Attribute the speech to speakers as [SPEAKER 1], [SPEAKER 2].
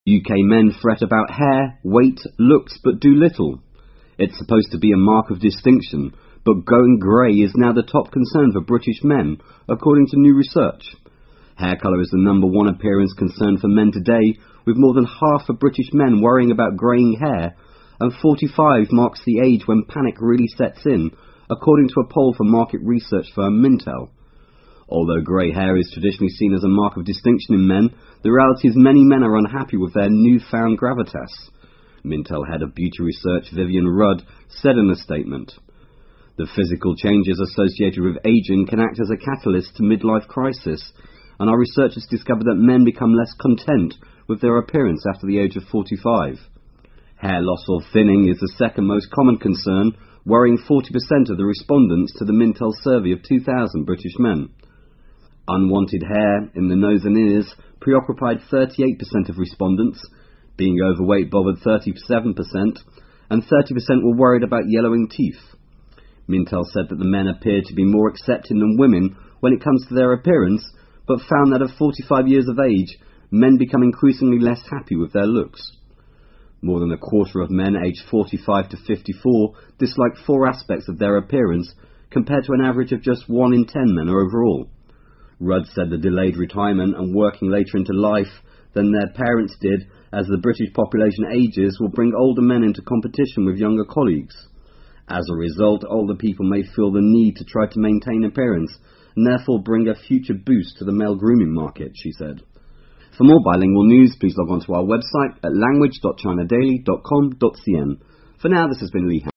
[SPEAKER 1] UK men fret about hair, weight, looks, but do little. It's supposed to be a mark of distinction, but going grey is now the top concern for British men, according to new research. Hair colour is the #1 appearance concern for men today, with more than half of British men worrying about greying hair, and 45 marks the age when panic really sets in, according to a poll from market research firm Mintel. Although grey hair is traditionally seen as a mark of distinction in men, the reality is many men are unhappy with their newfound gravitas. Mintel head of beauty research Vivian Rudd said in a statement, "The physical changes associated with ageing can act as a catalyst to midlife crisis, and our research has discovered that men become less content with their appearance after the age of 45. Hair loss or thinning is the second most common concern, worrying 40% of the respondents to the Mintel survey of 2,000 British men. Unwanted hair in the nose and ears preoccupied 38% of respondents, being overweight bothered 37%, and 30% were worried about yellowing teeth. Mintel said that the men appeared to be more accepting than women when it comes to their appearance, but found that at 45 years of age, men become increasingly less happy with their looks. More than a quarter of men aged 45 to 54 dislike 4 aspects of their appearance, compared to an average of just 1 in 10 men overall. Rudd said the delayed retirement and working later into life than their parents did as the British population ages will bring older men into competition with younger colleagues. As a result, older people may feel the need to try to maintain appearance and therefore bring a future boost to the male grooming market," she said. For more bilingual news, please log on to our website at language.chinadaily.com.cn. For now, this has been Lee